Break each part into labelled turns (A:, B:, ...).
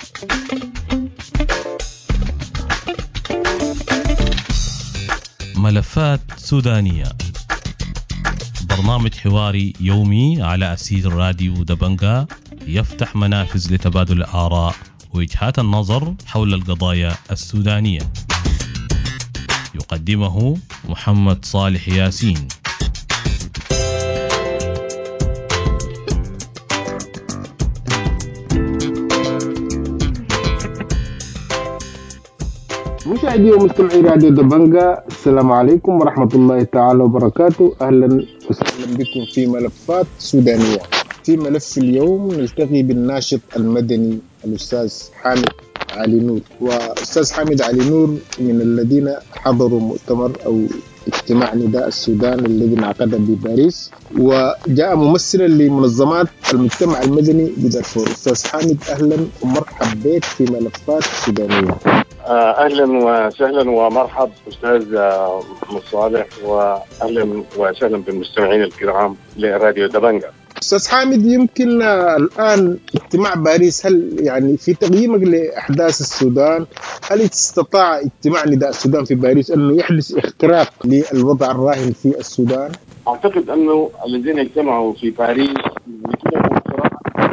A: ملفات سودانية، برنامج حواري يومي على أسير راديو دبنجا يفتح منافذ لتبادل الآراء ووجهات النظر حول القضايا السودانية. يقدمه محمد صالح ياسين.
B: مشاهدي ومستمعي راديو دبنجا، السلام عليكم ورحمة الله تعالى وبركاته. أهلا وسهلا بكم في ملفات سودانية. في ملف اليوم نلتقي بالناشط المدني الأستاذ حامد علي نور. وأستاذ حامد علي نور من الذين حضروا مؤتمر أو اجتماع نداء السودان الذي انعقد بباريس، وجاء ممثلا لمنظمات المجتمع المدني بدارفور. أستاذ حامد، أهلا ومرحبا بك في ملفات سودانية.
C: اهلا وسهلا ومرحب استاذ محمد صالح، واهلا وسهلا بالمستمعين الكرام لراديو دبنجا.
B: استاذ حامد، يمكن الان اجتماع باريس، هل يعني في تقييمك لاحداث السودان، هل استطاع اجتماع نداء السودان في باريس انه يحدث اختراق للوضع الراهن في السودان؟
C: اعتقد انه الذين اجتمعوا في باريس يكونوا اختراق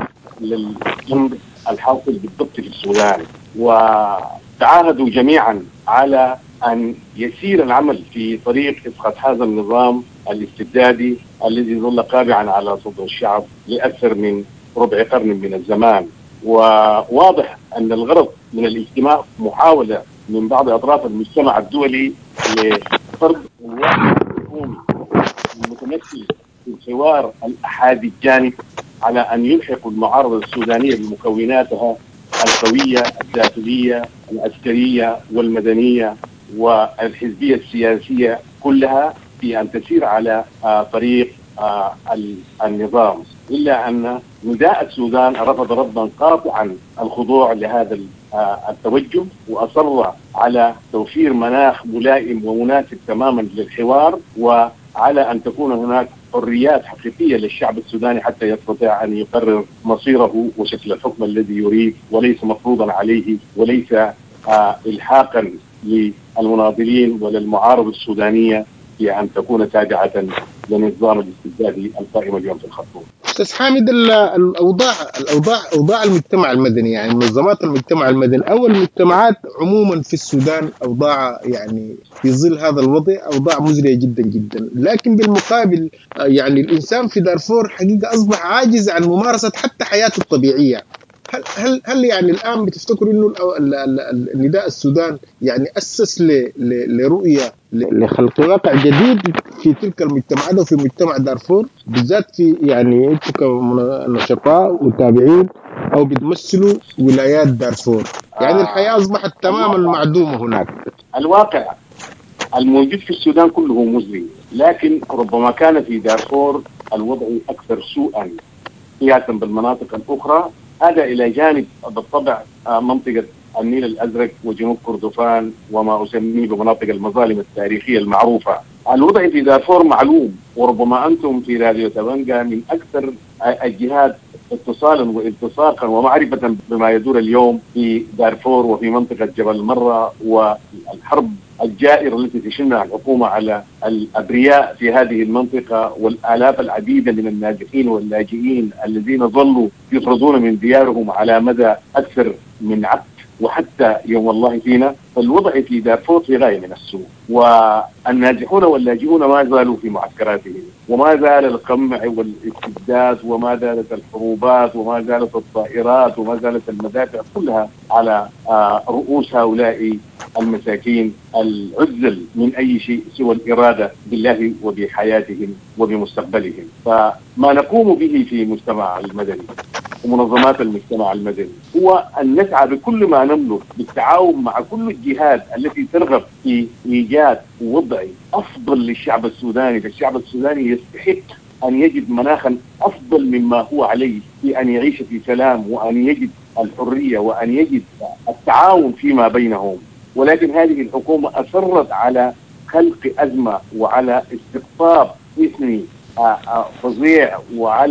C: للامر الحاصل بالضبط في السودان، وتعاهدوا جميعا على أن يسير العمل في طريق إسقاط هذا النظام الاستبدادي الذي ظل قابعا على صدر الشعب لأكثر من ربع قرن من الزمان. وواضح أن الغرض من الاجتماع محاولة من بعض أطراف المجتمع الدولي لفرض الواقع الحكومي المتمثل في الحوار الأحادي الجانب على أن يلحق المعارضة السودانية بمكوناتها القوية الداخلية العسكرية والمدنية والحزبية السياسية كلها في أن تسير على طريق النظام، إلا أن نداء السودان رفض رفضا قاطعا الخضوع لهذا التوجه، وأصر على توفير مناخ ملائم ومناسب تماما للحوار، وعلى أن تكون هناك حريات حقيقية للشعب السوداني حتى يستطيع أن يقرر مصيره وشكل الحكم الذي يريد، وليس مفروضا عليه، وليس إلحاقا للمناضلين وللمعارضة السودانية في أن تكون تابعة للنظام الاستبدادي القائم اليوم في الخرطوم.
B: استاذ حامد، اوضاع المجتمع المدني، يعني منظمات المجتمع المدني او المجتمعات عموما في السودان، اوضاع يعني في ظل هذا الوضع اوضاع مزريه جدا جدا. لكن بالمقابل يعني الانسان في دارفور حقيقه اصبح عاجز عن ممارسه حتى حياته الطبيعيه. هل يعني الان بتفتكر انه النداء السودان يعني اسس لرؤيه لخلق واقع جديد في تلك المجتمعات وفي مجتمع دارفور بالذات، في يعني انتم كنشطاء وتابعين او بتمثلوا ولايات دارفور، يعني الحياه اصبحت تماما معدومه هناك؟
C: الواقع الموجود في السودان كله مزري، لكن ربما كان في دارفور الوضع اكثر سوءا قياسا بالمناطق الاخرى. هذا الى جانب بالطبع منطقه النيل الازرق وجنوب كردفان وما اسميه بمناطق المظالم التاريخيه المعروفه. الوضع في دارفور معلوم، وربما انتم في راديو دبنجا من اكثر الجهات اتصالا والتصاقا ومعرفه بما يدور اليوم في دارفور وفي منطقه جبل المره، والحرب الجائرة التي تشنها الحكومة على الأبرياء في هذه المنطقة، والآلاف العديدة من النازحين واللاجئين الذين ظلوا يطردون من ديارهم على مدى أكثر من عقد وحتى يوم الله فينا. فالوضع في دارفور في غاية من السوء، والنازحون واللاجئون ما زالوا في معسكراتهم، وما زال القمع والاستبداد، وما زالت الحروبات، وما زالت الطائرات، وما زالت المدافع كلها على رؤوس هؤلاء المساكين العزل من أي شيء سوى الإرادة بالله وبحياتهم وبمستقبلهم. فما نقوم به في المجتمع المدني ومنظمات المجتمع المدني هو أن نسعى بكل ما نملك بالتعاون مع كل الجهات التي ترغب في إيجاد وضع أفضل للشعب السوداني. فالشعب السوداني يستحق أن يجد مناخا أفضل مما هو عليه، في أن يعيش في سلام، وأن يجد الحرية، وأن يجد التعاون فيما بينهم. ولكن هذه الحكومة أصرت على خلق أزمة وعلى استقطاب إثني فظيع وعلى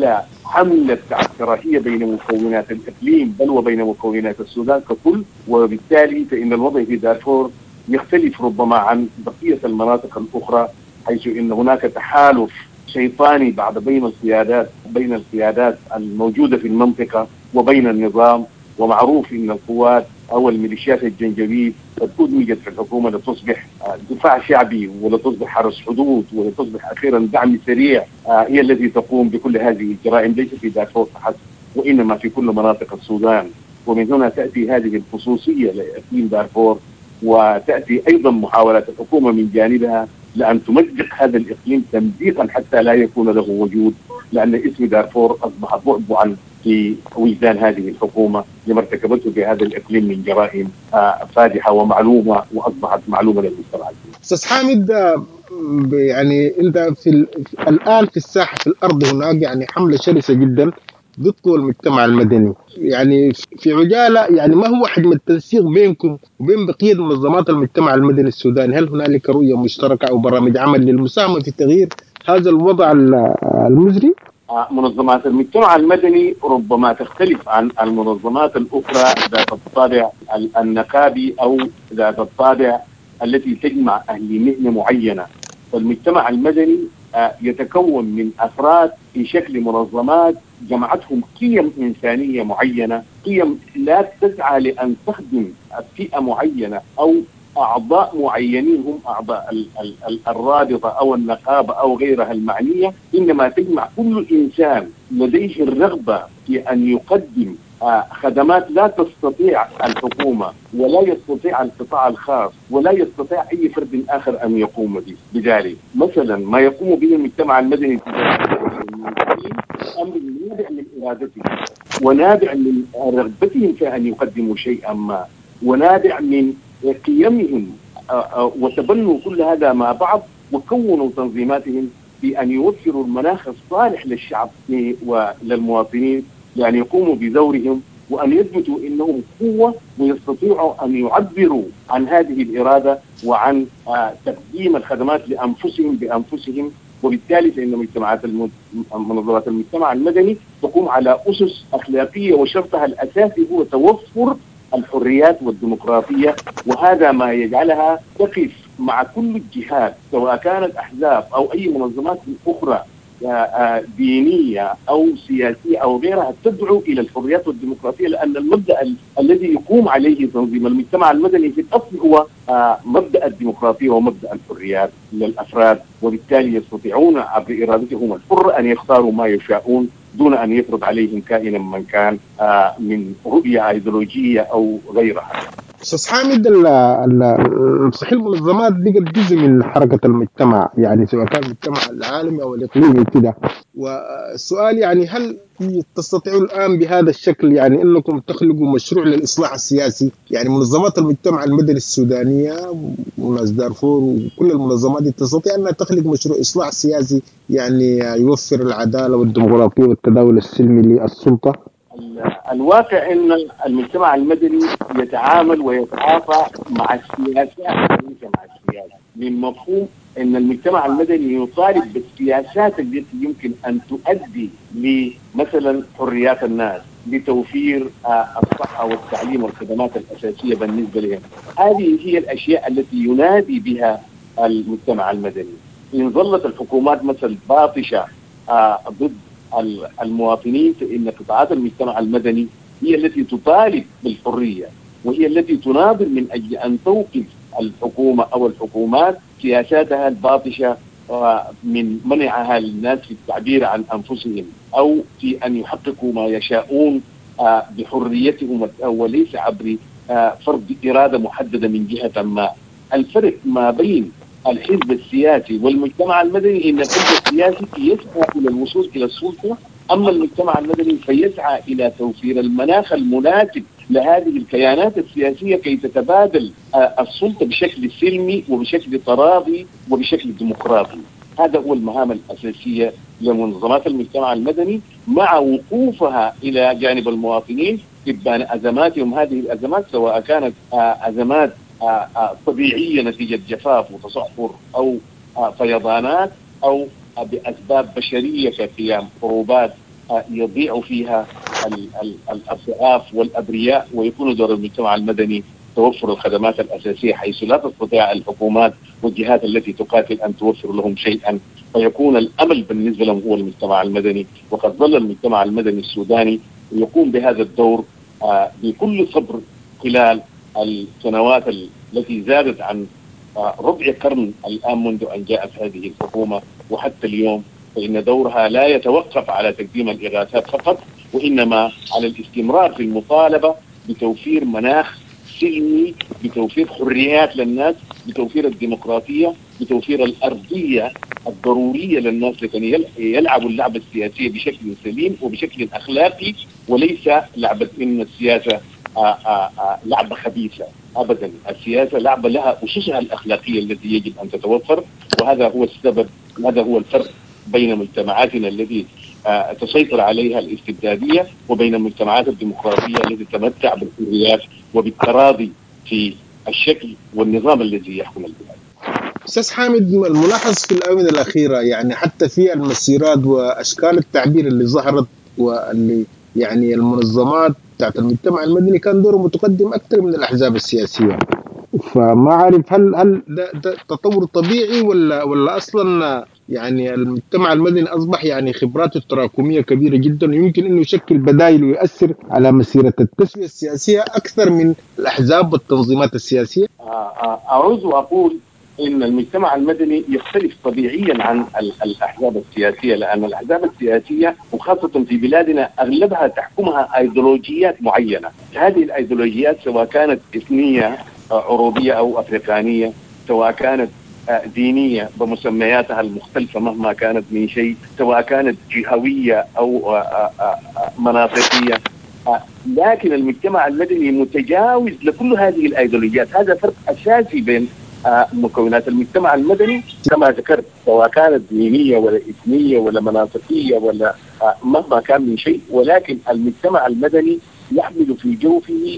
C: حملة كراهية بين مكونات الإقليم بل وبين مكونات السودان ككل، وبالتالي فإن الوضع في دارفور يختلف ربما عن بقية المناطق الأخرى، حيث إن هناك تحالف شيطاني بين القيادات الموجودة في المنطقة وبين النظام. ومعروف إن القوات أو الميليشيات الجنجويد قد أدمجت في الحكومة لتصبح دفاع شعبي ولتصبح حرس حدود ولتصبح أخيرا دعم سريع، هي التي تقوم بكل هذه الجرائم ليس في دارفور فحسب وإنما في كل مناطق السودان. ومن هنا تأتي هذه الخصوصية لإقليم دارفور، وتأتي أيضا محاولة الحكومة من جانبها لأن تمزق هذا الإقليم تمزيقا حتى لا يكون له وجود، لأن اسم دارفور أصبح بعبعا في وجدان هذه الحكومة لما ارتكبته في هذا الإقليم من جرائم فادحة ومعلومة وأصبحت معلومة للمجتمع.
B: أستاذ حامد، يعني أنت الآن في الساحة في الأرض هناك يعني حملة شرسة جدا ضد المجتمع المدني، يعني في عجالة يعني ما هو حجم التنسيق بينكم وبين بقية منظمات المجتمع المدني السوداني؟ هل هنالك رؤية مشتركة أو برامج عمل للمساهمة في تغيير هذا الوضع المزري؟
C: منظمات المجتمع المدني ربما تختلف عن المنظمات الأخرى ذات الطابع النقابي أو ذات الطابع التي تجمع أهل مهنة معينة. فالمجتمع المدني يتكون من أفراد في شكل منظمات جمعتهم قيم إنسانية معينة، قيم لا تسعى لأن تخدم فئة معينة أو أعضاء معينين هم أعضاء الرابطة أو النقابة أو غيرها المعنية، إنما تجمع كل إنسان لديه الرغبة في أن يقدم خدمات لا تستطيع الحكومة ولا يستطيع القطاع الخاص ولا يستطيع أي فرد آخر أن يقوم بذلك. مثلا ما يقوم به المجتمع المدني أمر نابع من إرادتهم ونابع من رغبتهم في أن يقدموا شيئا ما ونابع من قيمهم، وتبنوا كل هذا مع بعض وكونوا تنظيماتهم بأن يوفروا المناخ الصالح للشعب وللمواطنين لأن يقوموا بدورهم وأن يثبتوا أنهم قوة ويستطيعوا أن يعبروا عن هذه الإرادة وعن تقديم الخدمات لأنفسهم بأنفسهم. وبالتالي فإن منظمات المجتمع المدني تقوم على أسس أخلاقية وشرطها الأساسي هو توفر الحريات والديمقراطية، وهذا ما يجعلها تقف مع كل الجهات سواء كانت أحزاب أو أي منظمات أخرى دينية أو سياسية أو غيرها تدعو إلى الحريات والديمقراطية، لأن المبدأ الذي يقوم عليه تنظيم المجتمع المدني في الأصل هو مبدأ الديمقراطية ومبدأ الحريات للأفراد، وبالتالي يستطيعون عبر إرادتهم الحرة أن يختاروا ما يشاءون دون أن يفرض عليهم كائنا من كان من رؤية أيديولوجية أو غيرها.
B: أستاذ حامد، صحيح المنظمات بقت جزء من حركة المجتمع، يعني سواء كان المجتمع العالمي أو الإقليمي كده، والسؤال يعني هل تستطيعوا الآن بهذا الشكل يعني أنكم تخلقوا مشروع للإصلاح السياسي؟ يعني منظمات المجتمع المدني السودانية وناس دارفور وكل المنظمات دي تستطيع أنها تخلق مشروع إصلاح سياسي يعني يوفر العدالة والديمقراطية والتداول السلمي للسلطة؟
C: الواقع أن المجتمع المدني يتعامل ويتعاطى مع السياسات وليس مع السياسة، من مفهوم أن المجتمع المدني يطالب بالسياسات التي يمكن أن تؤدي لمثلا حريات الناس، لتوفير الصحة والتعليم والخدمات الأساسية بالنسبة لهم. هذه هي الأشياء التي ينادي بها المجتمع المدني. إن ظلت الحكومات مثل باطشة ضد المواطنين، فإن قطاعات المجتمع المدني هي التي تطالب بالحرية وهي التي تناظر من أجل أن توقف الحكومة أو الحكومات سياساتها الباطشة من منعها للناس في التعبير عن أنفسهم أو في أن يحققوا ما يشاءون بحريتهم وليس عبر فرض إرادة محددة من جهة ما. الفرق ما بين الحزب السياسي والمجتمع المدني إن الحزب السياسي يسعى إلى الوصول إلى السلطة، أما المجتمع المدني فيسعى إلى توفير المناخ المناسب لهذه الكيانات السياسية كي تتبادل السلطة بشكل سلمي وبشكل تراضي وبشكل ديمقراطي. هذا هو المهام الأساسية لمنظمات المجتمع المدني مع وقوفها إلى جانب المواطنين إبان أزماتهم. هذه الأزمات سواء كانت أزمات طبيعية نتيجة جفاف وتصحر أو فيضانات أو بأسباب بشرية كقيام حروبات يضيع فيها الضعاف والأبرياء، ويكون دور المجتمع المدني توفر الخدمات الأساسية، حيث لا تستطيع الحكومات والجهات التي تقاتل أن توفر لهم شيئا، فيكون الأمل بالنسبة لهم هو المجتمع المدني. وقد ظل المجتمع المدني السوداني يقوم بهذا الدور بكل صبر خلال السنوات التي زادت عن ربع قرن الآن منذ أن جاءت هذه الحكومة وحتى اليوم، فإن دورها لا يتوقف على تقديم الإغاثات فقط، وإنما على الاستمرار في المطالبة بتوفير مناخ سلمي، بتوفير حريات للناس، بتوفير الديمقراطية، بتوفير الأرضية الضرورية للناس لكي يلعبوا اللعبة السياسية بشكل سليم وبشكل أخلاقي، وليس لعبة إن السياسة لعبة خبيثة. أبدا، السياسة لعبة لها أسسها الأخلاقية التي يجب أن تتوفر، وهذا هو السبب، هذا هو الفرق بين مجتمعاتنا التي تسيطر عليها الاستبدادية وبين المجتمعات الديمقراطية التي تتمتع بالحريات وبالتراضي في الشكل والنظام الذي يحكم البلاد.
B: أستاذ حامد، الملاحظ في الآونة الأخيرة يعني حتى في المسيرات وأشكال التعبير اللي ظهرت، واللي يعني المنظمات بتاعت المجتمع المدني كان دوره متقدم أكثر من الأحزاب السياسية. فما عارف هل ده تطور طبيعي ولا أصلا يعني المجتمع المدني أصبح يعني خبراته التراكمية كبيرة جدا، ويمكن أنه يشكل بدائل ويؤثر على مسيرة التسوية السياسية أكثر من الأحزاب والتنظيمات السياسية.
C: أعوذ وأقول إن المجتمع المدني يختلف طبيعيا عن الأحزاب السياسية، لأن الأحزاب السياسية وخاصة في بلادنا أغلبها تحكمها أيديولوجيات معينة. هذه الأيديولوجيات سواء كانت إثنية عروبية أو أفريقانية، سواء كانت دينية بمسمياتها المختلفة مهما كانت من شيء، سواء كانت جهوية أو مناطقية، لكن المجتمع المدني متجاوز لكل هذه الأيديولوجيات. هذا فرق أساسي بين مكونات المجتمع المدني كما ذكرت، سواء كانت دينية ولا إثنية ولا مناطقية ولا مهما كان من شيء، ولكن المجتمع المدني يحمل في جوفه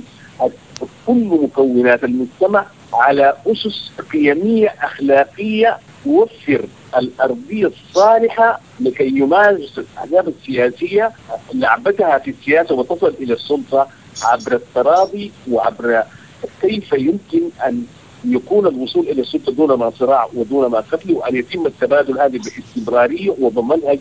C: كل مكونات المجتمع على أسس قيمية أخلاقية توفر الأرضية الصالحة لكي يمارس الأحزاب السياسية لعبتها في السياسة وتصل إلى السلطة عبر التراضي وعبر كيف يمكن أن يكون الوصول إلى السلطة دون ما صراع ودون ما قتل، وأن يتم التبادل هذه باستمرارية وبمنهج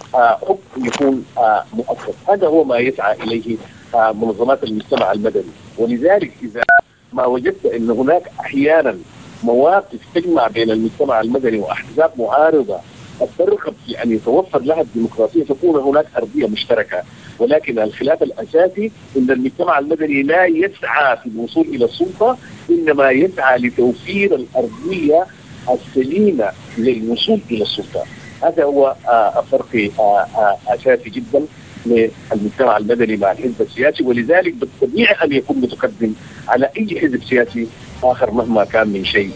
C: حكم يكون مؤقت. هذا هو ما يسعى إليه منظمات المجتمع المدني. ولذلك إذا ما وجدت أن هناك أحيانا مواقف تجمع بين المجتمع المدني وأحزاب معارضة ترغب في أن يتوفر لها الديمقراطية، تكون هناك أرضية مشتركة. ولكن الخلاف الأساسي أن المجتمع المدني لا يسعى في الوصول إلى السلطة، إنما يسعى لتوفير الأرضية السليمة للوصول إلى السلطة. هذا هو فرق أساسي جدا للمجتمع المدني مع الحزب السياسي، ولذلك بالطبيعي أن يكون متقدم على أي حزب سياسي آخر مهما كان من شيء.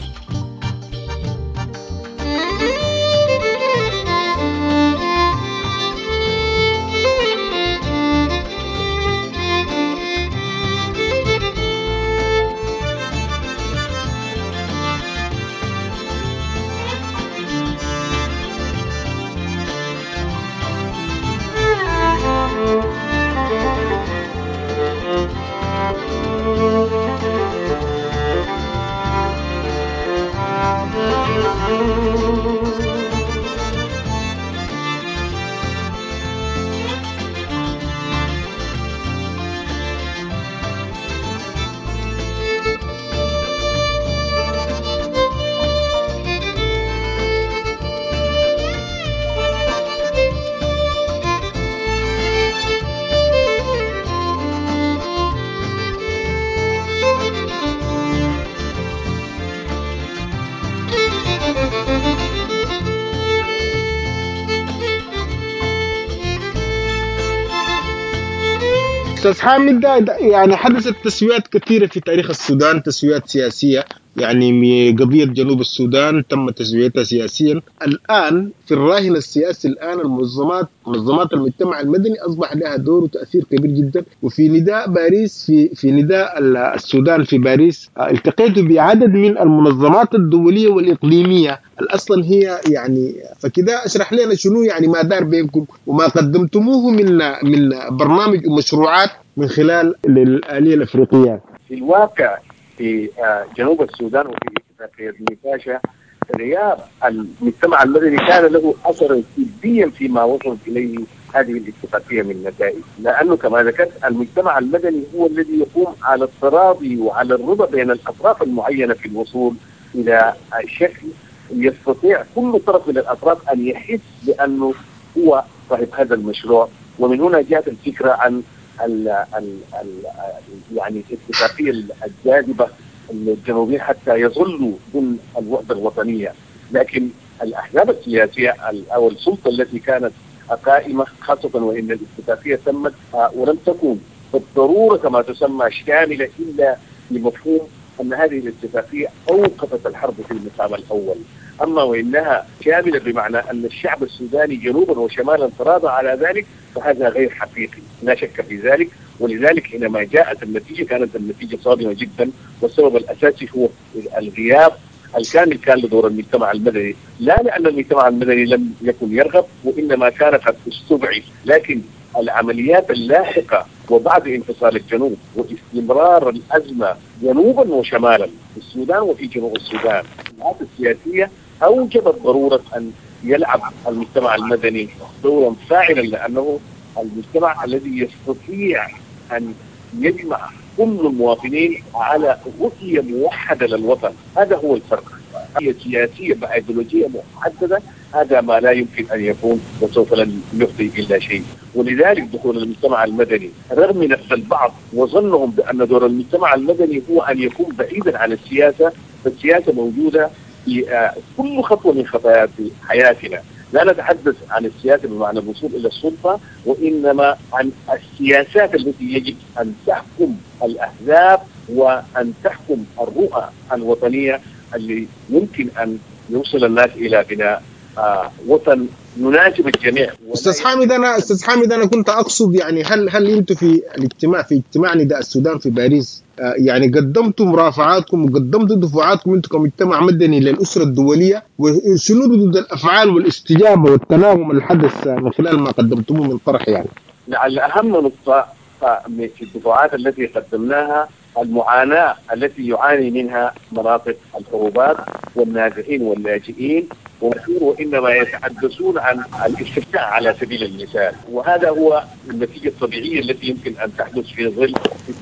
B: أستاذ حامد، يعني حدثت تسويات كثيرة في تاريخ السودان، تسويات سياسية يعني قضية جنوب السودان تم تسويتها سياسيا. الآن في الراهن السياسي الآن منظمات المجتمع المدني أصبح لها دور وتأثير كبير جدا. وفي نداء باريس في نداء السودان في باريس التقيت بعدد من المنظمات الدولية والإقليمية الأصلا هي يعني. فكده اشرح لنا شنو يعني ما دار بينكم وما قدمتموه من برنامج ومشروعات من خلال الآلية الأفريقية.
C: في الواقع في جنوب السودان وفي اتفاقية نيفاشا، غياب المجتمع المدني كان له اثرا سلبيا فيما وصلت اليه هذه الاتفاقيه من نتائج، لانه كما ذكرت المجتمع المدني هو الذي يقوم على التراضي وعلى الرضا بين الاطراف المعينه في الوصول الى شكل يستطيع كل طرف من الاطراف ان يحس بانه هو صاحب هذا المشروع. ومن هنا جاءت الفكره عن ال ال ال يعني الاتفاقيه الجاذبه الجنوبيين حتى يظلوا ضمن الوحده الوطنيه. لكن الاحزاب السياسيه او السلطه التي كانت قائمه، خاصه وان الاتفاقيه تمت ولم تكن بالضروره كما تسمى شامله الا بمفهوم ان هذه الاتفاقيه اوقفت الحرب في المقام الاول. اما وانها شامله بمعنى ان الشعب السوداني جنوبا وشمالا تراضى على ذلك، فهذا غير حقيقي لا شك في ذلك. ولذلك حينما جاءت النتيجه كانت النتيجه صادمه جدا، والسبب الاساسي هو الغياب الكامل كان لدور المجتمع المدني، لا لان المجتمع المدني لم يكن يرغب وانما كان قد استبعد، لكن العمليات اللاحقه وبعد انفصال الجنوب واستمرار الازمه جنوبا وشمالا في السودان وفي جنوب السودان، الحالات السياسيه اوجبت ضروره ان يلعب المجتمع المدني دورا فاعلا، لانه المجتمع الذي يستطيع ان يجمع كل المواطنين على رؤيه موحده للوطن. هذا هو الفرق. هي سياسيه بايديولوجيه محدده، هذا ما لا يمكن ان يكون وسوف لن يفضي الى شيء. ولذلك دخول المجتمع المدني رغم نفس البعض وظنهم بان دور المجتمع المدني هو ان يكون بعيدا عن السياسه، فالسياسه موجوده في كل خطوه من خطوات حياتنا. لا نتحدث عن السياسه بمعنى الوصول الى السلطه، وانما عن السياسات التي يجب ان تحكم الاحزاب وان تحكم الرؤى الوطنيه اللي يمكن ان يوصل الناس الى بناء وطن يناسب الجميع.
B: استاذ حامد انا كنت اقصد يعني هل انتم في اجتماع نداء السودان في باريس يعني قدمتم مرافعاتكم وقدمتم دفعاتكم انتم كمجتمع مدني للاسره الدوليه، وشنو ردود الافعال والاستجابه والتناغم الحدث من خلال ما قدمتموه من طرح يعني؟
C: لعل اهم نقطه في الدفعات التي قدمناها المعاناه التي يعاني منها مناطق الحروبات والنازحين واللاجئين، وإنما يتحدثون عن الاستفتاء على سبيل المثال، وهذا هو النتيجة الطبيعية التي يمكن أن تحدث في ظل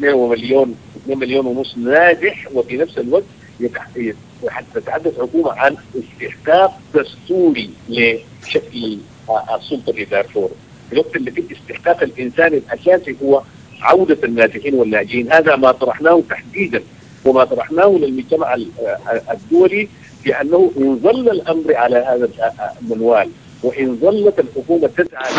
C: 2 مليون ونص نازح، وفي نفس الوقت تتحدث حكومة عن استحقاق دستوري لشكل السلطة في دارفور، في الوقت الذي استحقاق الإنسان الأساسي هو عودة النازحين واللاجئين. هذا ما طرحناه تحديدا وما طرحناه للمجتمع الدولي، بأنه إن ظل الأمر على هذا المنوال وإن ظلت الحكومة تسعى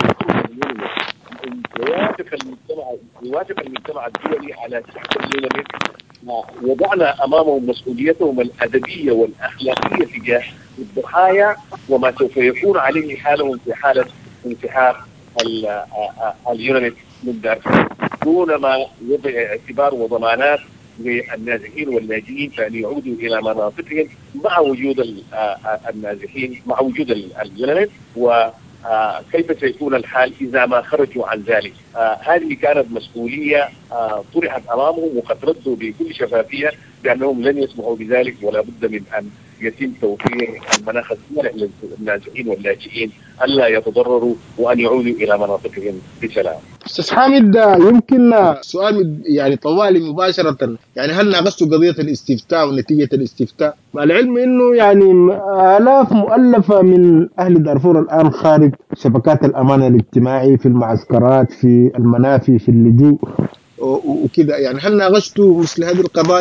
C: وإن يوافق المجتمع الدولي على سحب اليونان، وضعنا أمامهم مسؤوليتهم الأدبية والأخلاقية تجاه الضحايا وما سوف يكون عليه حالهم في حالة انسحاب اليونان من دارفور، دون ما يضع اعتبار وضمانات للنازحين واللاجئين فأن يعودوا إلى مناطقهم مع وجود النازحين، مع وجود اليونان، وكيف سيكون الحال إذا ما خرجوا عن ذلك. هذه كانت مسؤولية طرحت أمامهم، وقد ردوا بكل شفافية بأنهم لن يسمحوا بذلك، ولا بد من أن يتم توفير المناخ الصالح للنازحين واللاجئين ألا يتضرروا وأن يعودوا إلى مناطقهم بسلام.
B: استاذ حامد يمكن سؤال يعني طوالي مباشرة، يعني هل ناقشتوا قضية الاستفتاء ونتيجة الاستفتاء، مع العلم انه يعني آلاف مؤلفة من اهل دارفور الان خارج شبكات الامان الاجتماعي في المعسكرات في المنافي في اللجوء وكذا، يعني هل ناقشتوا مثل هذه القضايا؟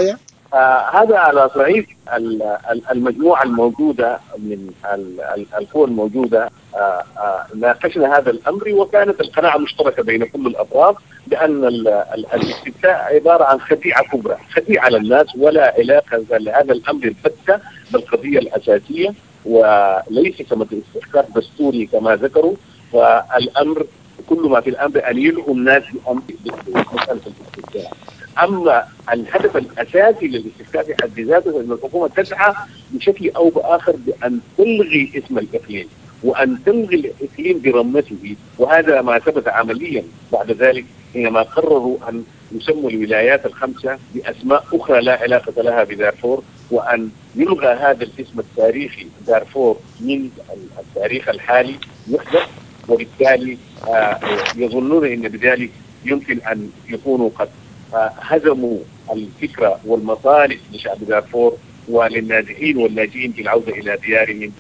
C: هذا على صعيد المجموعة الموجودة من القوى الموجودة. ناقشنا هذا الأمر، وكانت القناعة مشتركة بين كل الأطراف بأن الاستفتاء عبارة عن خديعة كبرى، خديعة للناس ولا علاقة لهذا الأمر البتة بالقضية الأساسية، وليس كما استحقاق دستوري كما ذكروا. فالأمر كل ما في الأمر أن يلغوا الناس بمسألة الاستفتاء. أما الهدف الأساسي للاستفتاء في حد ذاته أن الحكومة تسعى بشكل أو بآخر بأن تلغي اسم الإقليم وأن تلغي الإقليم برمته، وهذا ما ثبت عمليا بعد ذلك حينما قرروا أن يسموا الولايات الخمسة بأسماء أخرى لا علاقة لها بدارفور، وأن يلغى هذا الاسم التاريخي دارفور من التاريخ الحالي يحدث. وبالتالي يظنون أن بذلك يمكن أن يكونوا قد هزموا الفكرة والمصالح لشعب دارفور وللنازحين واللاجئين في العودة إلى ديارهم،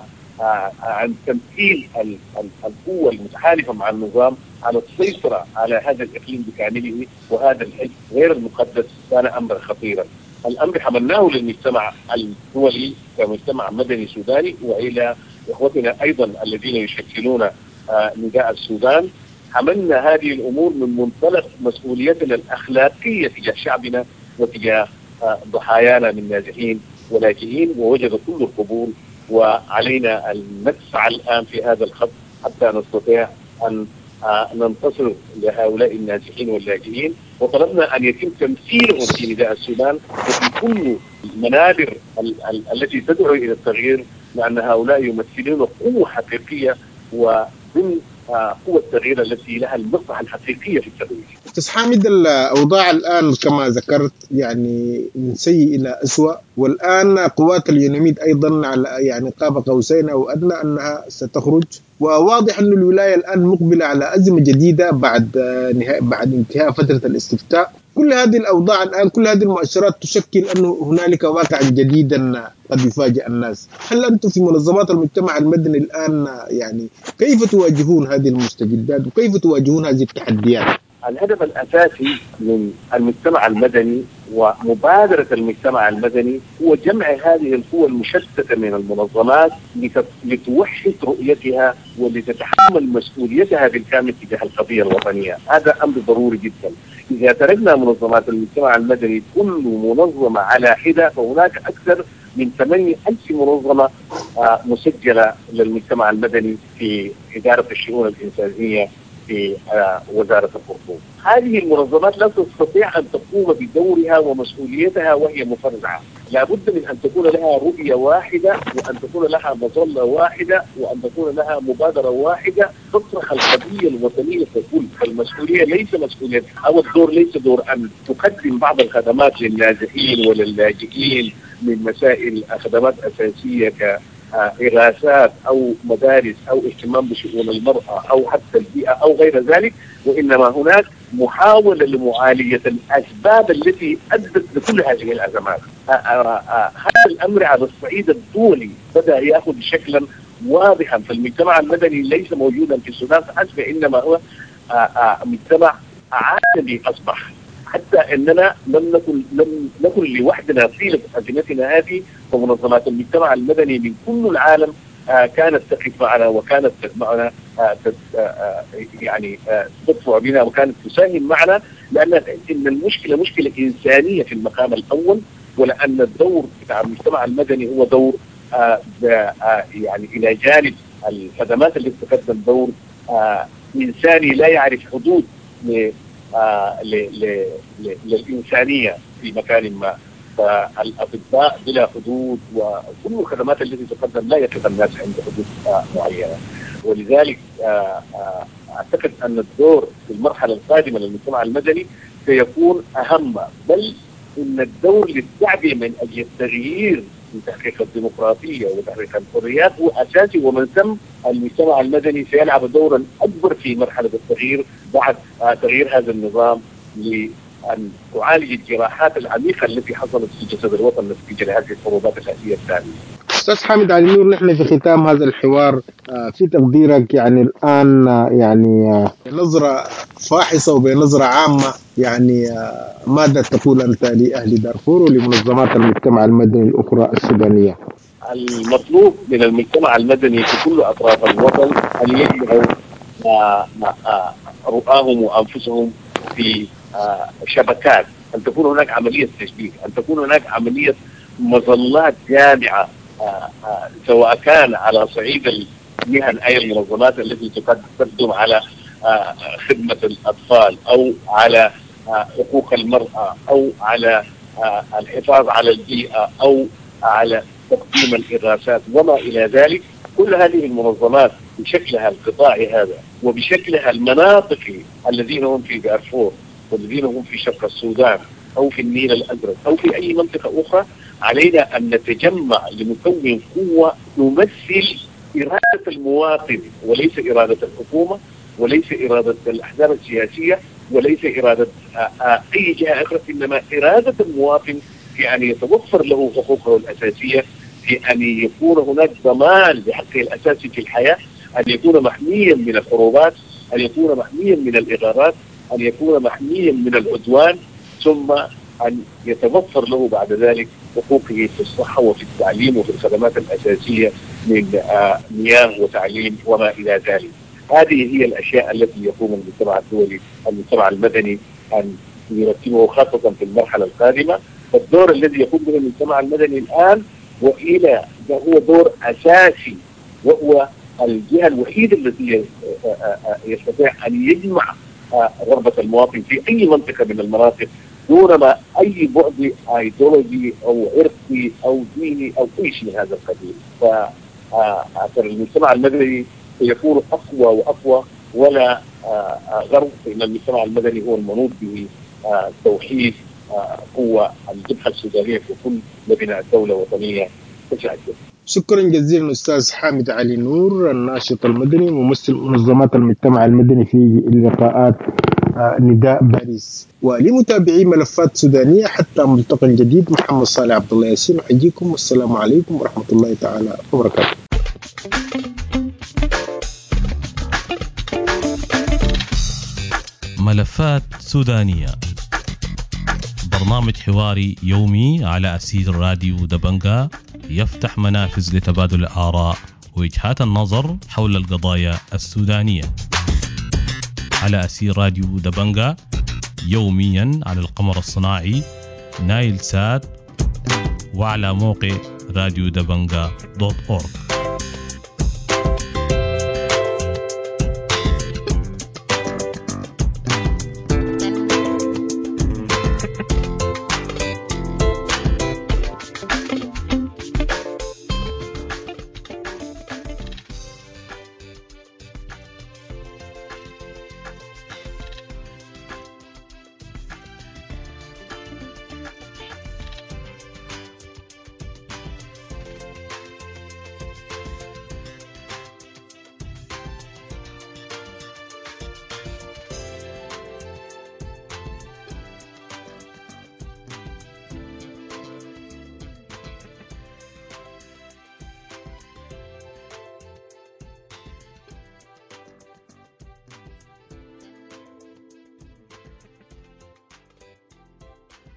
C: وعن تمثيل القوة المتحالفة مع النظام على السيطرة على هذا الإقليم بكامله. وهذا الحلف غير المقدس كان أمر خطيرا. الأمر حملناه للمجتمع الدولي كمجتمع مدني سوداني، وإلى إخوتنا أيضا الذين يشكلون نداء السودان. حملنا هذه الأمور من منطلق مسؤوليتنا الأخلاقية تجاه شعبنا وتجاه ضحايانا من نازحين ولاجئين، ووجد كل القبول. وعلينا أن نسعى الآن في هذا الخط حتى نستطيع أن ننتصر لهؤلاء النازحين واللاجئين. وطلبنا أن يتم تمثيلهم في نداء السودان وفي كل المنابر التي تدعو إلى التغيير، لأن هؤلاء يمثلون قوة حقيقية وضمن قوة التغيير التي لها المصلحة الحقيقية في التغيير.
B: أستاذ حامد، الأوضاع الآن كما ذكرت يعني من سيء إلى أسوأ، والآن قوات اليونميد أيضا على يعني قاب قوسين أو أدنى أنها ستخرج، وواضح أن الولاية الآن مقبلة على أزمة جديدة بعد انتهاء فترة الاستفتاء. كل هذه الأوضاع الآن، كل هذه المؤشرات تشكل أن هنالك واقع جديدا قد يفاجئ الناس. هل أنتم في منظمات المجتمع المدني الآن يعني كيف تواجهون هذه المستجدات وكيف تواجهون هذه التحديات؟
C: الهدف الأساسي من المجتمع المدني ومبادرة المجتمع المدني هو جمع هذه القوى المشتتة من المنظمات لتوحد رؤيتها ولتتحمل مسؤوليتها بالكامل تجاه القضية الوطنية. هذا أمر ضروري جدا. إذا تركنا منظمات المجتمع المدني كل منظمة على حدة، فهناك أكثر من 8,000 منظمة مسجلة للمجتمع المدني في إدارة الشؤون الإنسانية في وزارة الخرطوم. هذه المنظمات لا تستطيع أن تقوم بدورها ومسؤوليتها وهي مفرعة. لا بد من أن تكون لها رؤية واحدة، وأن تكون لها مظلة واحدة، وأن تكون لها مبادرة واحدة تطرح القضية الوطنية ككل. فالمسؤولية ليس مسؤولية أو الدور ليس دور أن تقدم بعض الخدمات للنازحين وللاجئين من مسائل خدمات أساسية إغاثات أو مدارس أو اهتمام بشؤون المرأة أو حتى البيئة أو غير ذلك، وإنما هناك محاولة لمعالجة الأسباب التي أدت لكل هذه الأزمات. هذا الأمر على الصعيد الدولي بدأ يأخذ شكلا واضحا. فالمجتمع المدني ليس موجودا في السودان فحسب، إنما هو مجتمع عالمي أصبح، حتى أننا لم نكن لوحدنا طيلة أزمتنا هذه. ومنظمات المجتمع المدني من كل العالم كانت تقف معنا وكانت معنا يعني تدفع بنا وكانت تساهم معنا، لأن إن المشكلة مشكلة إنسانية في المقام الأول، ولأن الدور بتاع المجتمع المدني هو دور يعني إلى جانب الخدمات اللي تقدم دور إنساني لا يعرف حدود للإنسانية في مكان ما. فالأطباء بلا حدود وكل الخدمات التي تقدم لا يقف الناس عند حدود معينة. ولذلك أعتقد أن الدور في المرحلة القادمة للمجتمع المدني سيكون أهم، بل إن الدور للشعب من أجل التغيير في تحقيق الديمقراطية وتحقيق الحريات هو أساسي. ومن ثم المجتمع المدني سيلعب دورا أكبر في مرحلة التغيير بعد تغيير هذا النظام لأن تعالج الجراحات العميقة التي حصلت في جسد الوطن نتيجة لهذه الحروبات الأهلية الثانية.
B: أستاذ حامد علي نور، نحن في ختام هذا الحوار، في تقديرك يعني الآن يعني بنظرة فاحصة وبنظرة عامة، يعني ماذا تقول أنت لأهل دارفور ولمنظمات المجتمع المدني الأخرى السودانية؟
C: المطلوب من المجتمع المدني في كل أطراف الوطن أن يجمعوا رؤاهم وأنفسهم في شبكات، أن تكون هناك عملية تشبيك، أن تكون هناك عملية مظلات جامعة، سواء كان على صعيد المهن أي المنظمات التي تقدم على خدمة الأطفال أو على حقوق المرأة أو على الحفاظ على البيئة أو على تقديم الإغاثات وما إلى ذلك. كل هذه المنظمات بشكلها القطاعي هذا وبشكلها المناطقي الذين هم في دارفور والذين هم في شرق السودان أو في النيل الأزرق أو في أي منطقة أخرى، علينا أن نتجمع لنكون قوة تمثل إرادة المواطن وليس إرادة الحكومة وليس إرادة الأحزاب السياسية وليس إرادة أي جهة أخرى، إنما إرادة المواطن في أن يتوفر له حقوقه الأساسية، في أن يكون هناك ضمان لحقه الأساسي في الحياة، أن يكون محميا من الحروبات، أن يكون محميا من الإغارات، أن يكون محميا من العدوان، ثم أن يتوفر له بعد ذلك حقوقه في الصحة وفي التعليم وفي الخدمات الأساسية من مياه وتعليم وما إلى ذلك. هذه هي الأشياء التي يقوم المجتمع الدولي المجتمع المدني أن يرتبه خاصة في المرحلة القادمة. فالدور الذي يقوم به المجتمع المدني الآن هو دور أساسي، وهو الجهة الوحيدة التي يستطيع أن يجمع رغبة المواطن في أي منطقة من المناطق دون ما أي بعد أيديولوجي أو عرقي أو ديني أو أي شيء من هذا القبيل. فأثر المجتمع المدني سيكون أقوى وأقوى ولا غرب، فإن المجتمع المدني هو المنوط به توحيد قوة الجبهة السودانية في كل لبناء دولة وطنية تشكل.
B: شكرا جزيلا أستاذ حامد علي نور، الناشط المدني ممثل منظمات المجتمع المدني في اللقاءات نداء باريس. ولمتابعي ملفات سودانية حتى ملتقى جديد، محمد صالح عبد الله ياسين أحييكم والسلام عليكم ورحمة الله تعالى وبركاته.
A: ملفات سودانية، برنامج حواري يومي على أسير راديو دبنجا يفتح منافذ لتبادل الآراء ووجهات النظر حول القضايا السودانية. على أسير راديو دبنجا يوميا على القمر الصناعي نايل سات وعلى موقع راديو دبنجا .org.